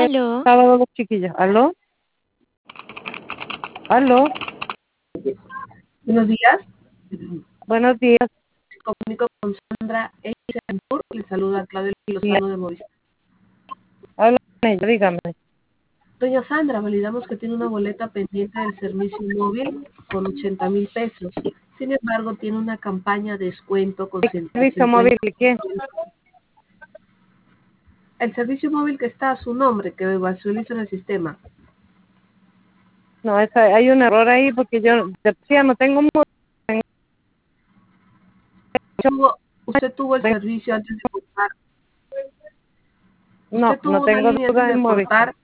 Aló, Sábado los chiquillos. ¿Aló? ¿Aló? Buenos días, Buenos días. me comunico con Sandra Eisenburg, le saluda Claudia Lozano de Movistar. Habla con ella, dígame. Doña Sandra, validamos que tiene una boleta pendiente del servicio móvil con 80,000 pesos. Sin embargo, tiene una campaña de descuento con ¿Servicio móvil 150. y qué? El servicio móvil que está a su nombre, que visualiza en el sistema. No, hay un error ahí porque yo decía, no tengo Usted tuvo el servicio antes de cortar. no Usted tuvo una tengo línea antes duda de en móvil. cortar